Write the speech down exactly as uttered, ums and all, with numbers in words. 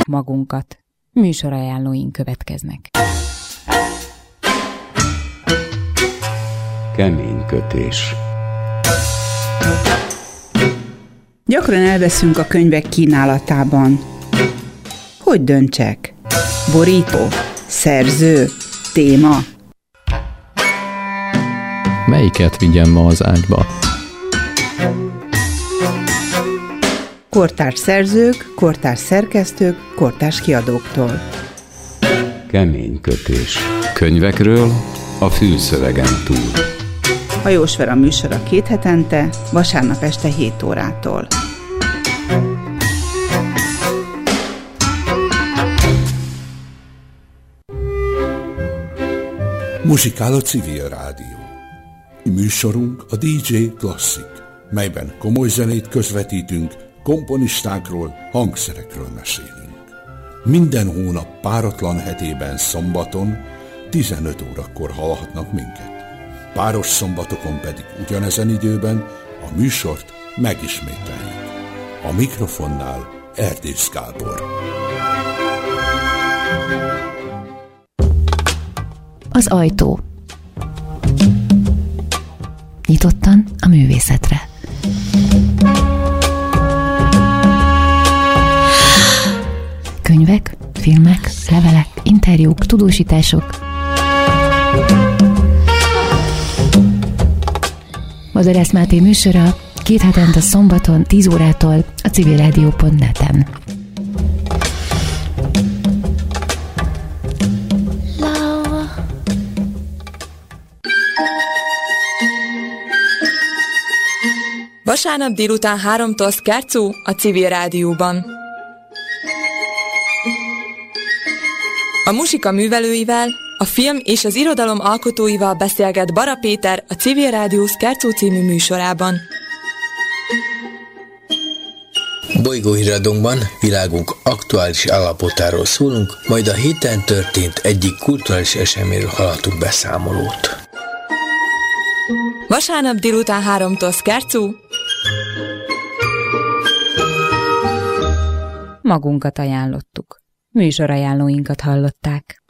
magunkat. Műsorajánlóink következnek. Keménykötés. Gyakran elveszünk a könyvek kínálatában. Hogy döntsek? Borító? Szerző? Téma? Melyiket vigyem ma az ágyba? Kortárs szerzők, kortárs szerkesztők, kortárs kiadóktól. Keménykötés. Könyvekről a fülszövegen túl. Hajós Vera műsora két hetente, vasárnap este hét órától. Muzsikál a Civil Rádió. Műsorunk a dé dzsé Klasszik, melyben komoly zenét közvetítünk, komponistákról, hangszerekről mesélünk. Minden hónap páratlan hetében szombaton tizenöt órakor hallhatnak minket. Páros szombatokon pedig ugyanezen időben a műsort megismételjük. A mikrofonnál Erdész Gábor. Az ajtó. Nyitottan a művészetre. Könyvek, filmek, levelek, interjúk, tudósítások. Madarász Máté műsora két hetente szombaton tíz órától a civilrádió pont net-en. Vasárnap délután háromtól Szkárcú a Civil Rádióban. A muzsika művelőivel, a film és az irodalom alkotóival beszélget Bara Péter a Civil Rádió Szkárcú című műsorában. Bolygóhíradónkban világunk aktuális állapotáról szólunk, majd a héten történt egyik kulturális eseményről hallhatunk beszámolót. Vasárnap délután háromtól Szkárcú. Magunkat ajánlottuk. Műsorajánlóinkat hallották.